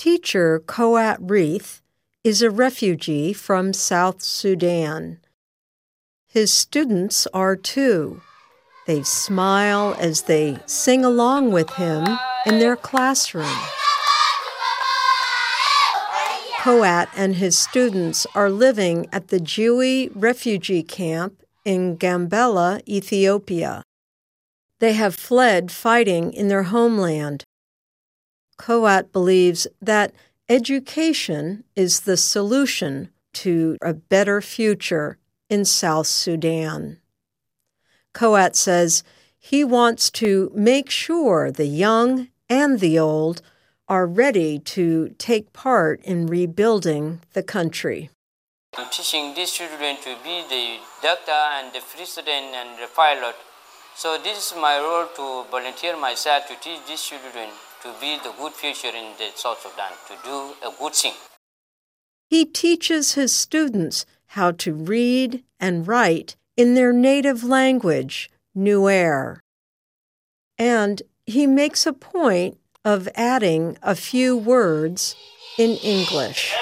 Teacher Koat Reith is a refugee from South Sudan. His students are too. They smile as they sing along with him in their classroom. Koat and his students are living at the Jiwi refugee camp in Gambela, Ethiopia. They have fled fighting in their homeland. Koat believes that education is the solution to a better future in South Sudan. Koat says he wants to make sure the young and the old are ready to take part in rebuilding the country. I'm teaching these children to be the doctor and the president and the pilot. So this is my role to volunteer myself to teach these children to be the good future in the South Sudan, to do a good thing. He teaches his students how to read and write in their native language, Nuer. And he makes a point of adding a few words in English.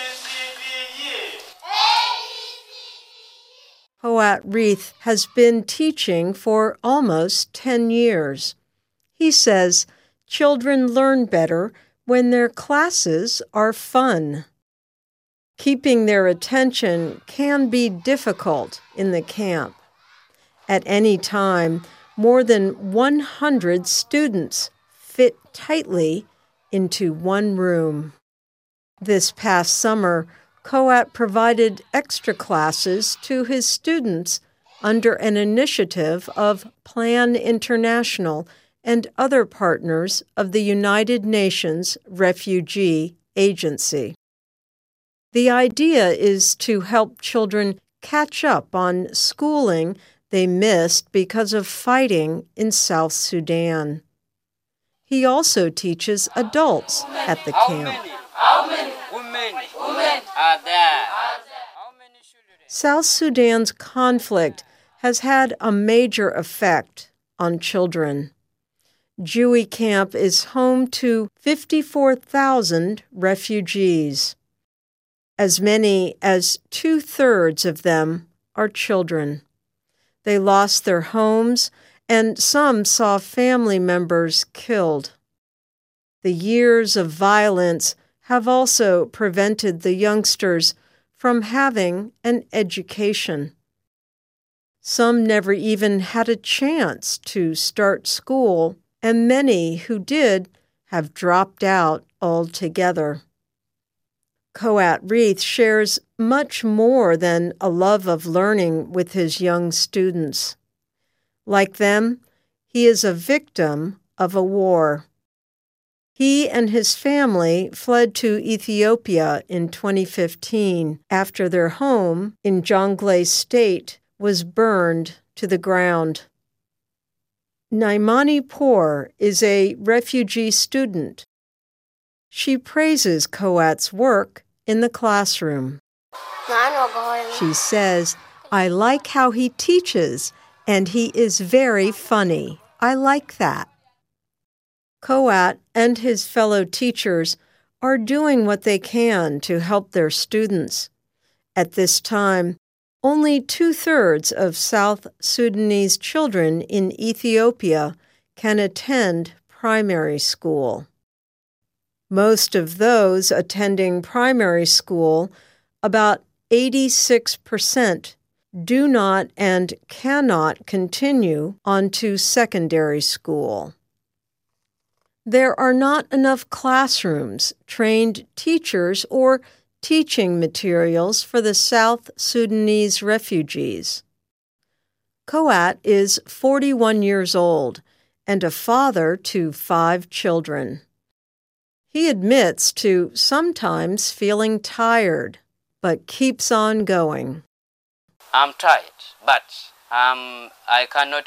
Koat Reith has been teaching for almost 10 years. He says children learn better when their classes are fun. Keeping their attention can be difficult in the camp. At any time, more than 100 students fit tightly into one room. This past summer, Koat provided extra classes to his students under an initiative of Plan International and other partners of the United Nations Refugee Agency. The idea is to help children catch up on schooling they missed because of fighting in South Sudan. He also teaches adults at the camp. How many women are there? South Sudan's conflict has had a major effect on children. Jiwi Camp is home to 54,000 refugees. As many as 2/3 of them are children. They lost their homes, and some saw family members killed. The years of violence have also prevented the youngsters from having an education. Some never even had a chance to start school, and many who did have dropped out altogether. Koat Reith shares much more than a love of learning with his young students. Like them, he is a victim of a war. He and his family fled to Ethiopia in 2015 after their home in Jonglei State was burned to the ground. Naimani Poor is a refugee student. She praises Koat's work in the classroom. She says, "I like how he teaches, and he is very funny. I like that." Koat and his fellow teachers are doing what they can to help their students. At this time, only 2/3 of South Sudanese children in Ethiopia can attend primary school. Most of those attending primary school, about 86%, do not and cannot continue on to secondary school. There are not enough classrooms, trained teachers, or teaching materials for the South Sudanese refugees. Koat is 41 years old and a father to 5 children. He admits to sometimes feeling tired, but keeps on going. I'm tired, but I cannot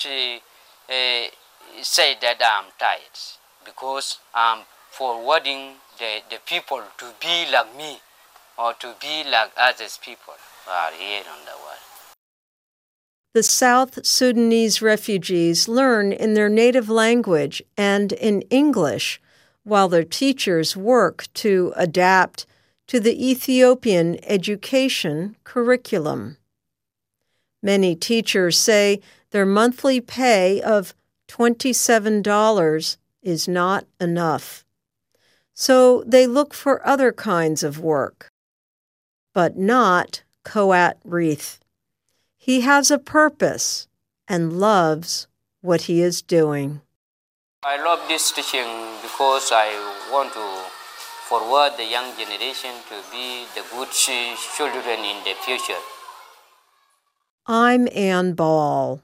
say that I'm tired because I'm forwarding the people to be like me or to be like others people who are here on the world. The South Sudanese refugees learn in their native language and in English while their teachers work to adapt to the Ethiopian education curriculum. Many teachers say their monthly pay of $27 is not enough, so they look for other kinds of work. But not Coat Reith. He has a purpose and loves what he is doing. I love this teaching because I want to forward the young generation to be the good children in the future. I'm Ann Ball.